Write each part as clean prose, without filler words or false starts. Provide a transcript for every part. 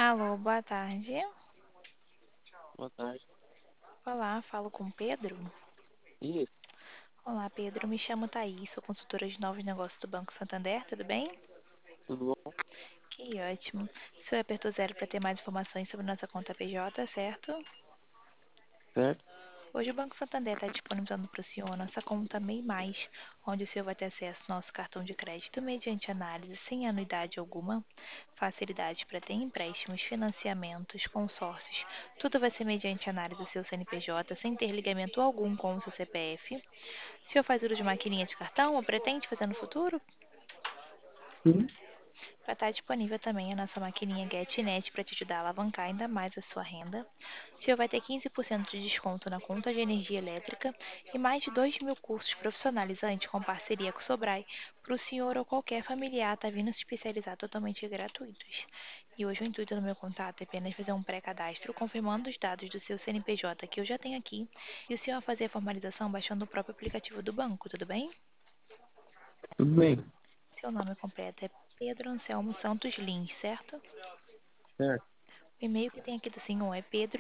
Alô, boa tarde. Boa tarde. Olá, falo com Pedro. Isso, Olá, Pedro. Me chamo Thaís, sou consultora de novos negócios do Banco Santander, tudo bem? tudo bom? Que ótimo. O senhor apertou zero para ter mais informações sobre nossa conta PJ, certo? Certo? Hoje o Banco Santander está disponibilizando para o senhor nossa conta MEI+, onde o senhor vai ter acesso ao nosso cartão de crédito mediante análise sem anuidade alguma, facilidade para ter empréstimos, financiamentos, consórcios, tudo vai ser mediante análise do seu CNPJ, sem ter ligamento algum com o seu CPF. O senhor faz uso de maquininha de cartão ou pretende fazer no futuro? Sim. Vai estar disponível também a nossa maquininha GetNet para te ajudar a alavancar ainda mais a sua renda. O senhor vai ter 15% de desconto na conta de energia elétrica e mais de 2 mil cursos profissionalizantes com parceria com o Sobrai para o senhor ou qualquer familiar estar vindo se especializar totalmente gratuitos. E hoje o intuito do meu contato é apenas fazer um pré-cadastro confirmando os dados do seu CNPJ que eu já tenho aqui e o senhor vai fazer a formalização baixando o próprio aplicativo do banco, tudo bem? Tudo bem. Seu nome completo é Pedro Anselmo Santos Lins, certo? Certo. O e-mail que tem aqui do senhor é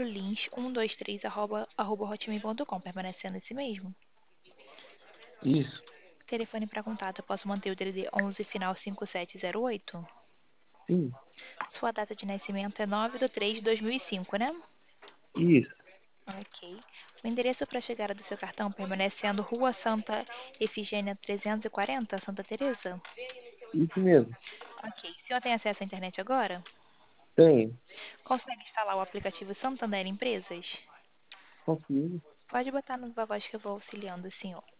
pedrolins123@hotmail.com, permanecendo esse mesmo. Isso. Telefone para contato, eu posso manter o DDD 11 final 5708. Sim. Sua data de nascimento é 9/3/2005, né? Isso. Ok. O endereço para a chegada do seu cartão permanece sendo Rua Santa Efigênia 340, Santa Teresa? Isso mesmo. Ok. O senhor tem acesso à internet agora? Tenho. Consegue instalar o aplicativo Santander Empresas? Consigo. Pode botar no voz que eu vou auxiliando o senhor.